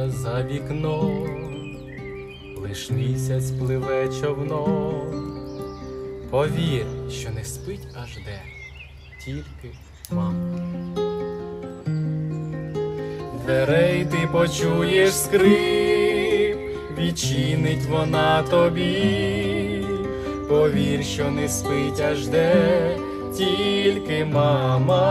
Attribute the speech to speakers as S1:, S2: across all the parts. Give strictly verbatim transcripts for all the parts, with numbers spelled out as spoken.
S1: зараз за вікном, лиш місяць пливе човном. Повір, що не спить аж де, тільки мама. Дверей ти почуєш скрип, відчинить вона тобі. Повір, що не спить аж де, тільки мама.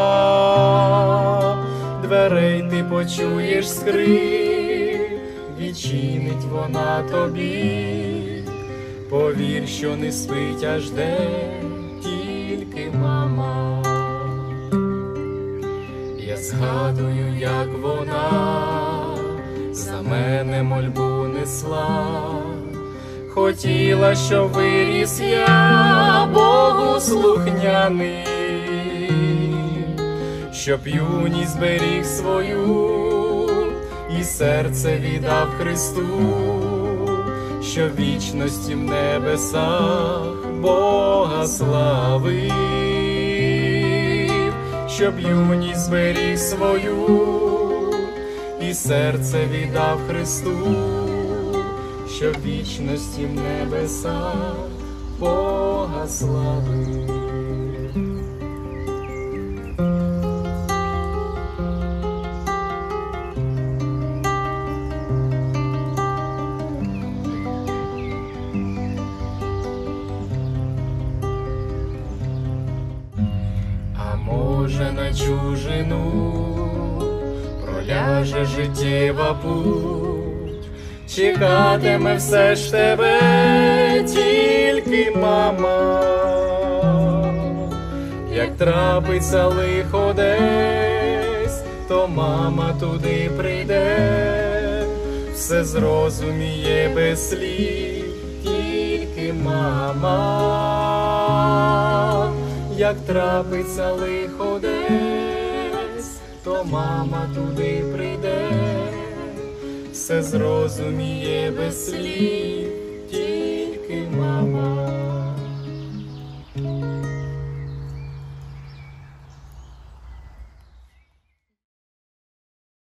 S1: Дверей ти почуєш скрип, відчинить вона тобі. Повір, що не спить аж де, тільки мама. Я згадую, як вона за мене мольбу несла. Хотіла, щоб виріс я Богу слухняний, щоб юність зберіг свою і серце віддав Христу, щоб вічності в небесах Бога славив, щоб юність зберіг свою і серце віддав Христу, щоб вічності в небесах Бога славив. А може на чужину проляже життєва путь, чекатиме все ж тебе тільки мама. Як трапиться лихо десь, то мама туди прийде, все зрозуміє без слів, тільки мама. Як трапиться лихо десь, то мама туди прийде, все зрозуміє без слів,